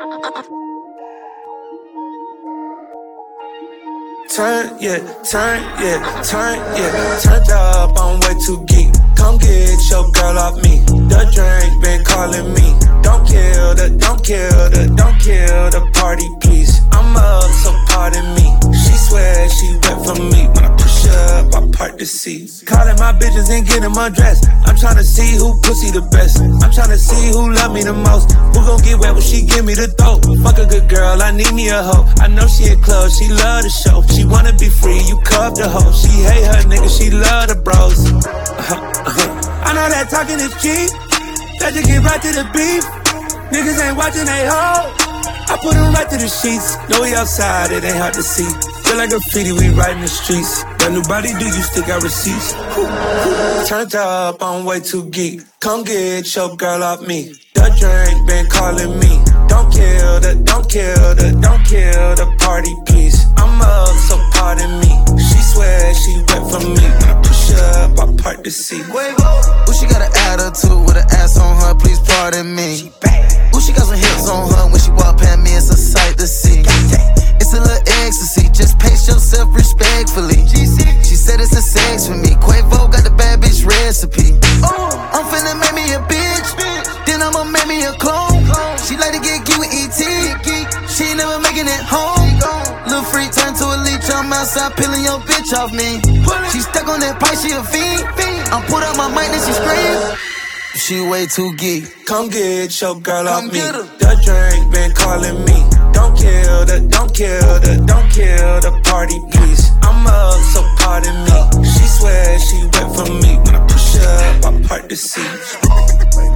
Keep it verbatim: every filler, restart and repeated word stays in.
Turn, yeah, turn, yeah, turn, yeah. Turned up, I'm way too geek. Come get your girl off me. The drink been calling me. Don't kill the, don't kill the, don't kill the party, please. I'm up, so pardon me. She swear she wet for me. When I push up, I part the seats. Calling my bitches and get them undressed. I'm tryna see who pussy the best. I'm tryna see who love me the most. Who gon' get wet when she give me the throat? Fuck a good girl, I need me a hoe. I know she a club, she love the show. She wanna be free, you cuff the hoe. She hate her nigga, she love the bros. Uh-huh, uh-huh. I know that talking is cheap. That just get right to the beef. Niggas ain't watching they hoe. I put them right to the sheets. Know we outside, it ain't hard to see. Feel like graffiti, we right in the streets. Got new body, do you still got receipts? Turned up, I'm way too geek. Come get your girl off me. The drink been calling me. Don't kill the, don't kill the, don't kill the party, please. I'm up, so pardon me. She swear she wet for me. When I push up, I part the seat. Ooh, she got an attitude with an ass on her, please pardon me. Ooh, she got some hips on her. When she walk past me, it's a sight to see. It's a little ecstasy, just pace yourself respectfully. She said it's a sex for me. Quavo got the bad bitch recipe. Oh, I'm finna make me a bitch, then I'ma make me a clone. She like to get geek with E T. She ain't never making it home. Little freak turn to a leech, I'm outside peeling your bitch off me. She stuck on that pipe, she a fiend. I'm put up my mic, then she scream. She way too geek. Come get your girl Come off me. get her. The drink been calling me. Don't kill the, don't kill the, don't kill the party, please. I'm up, so pardon me. She swear she wet for me. When I push up, I part the seats.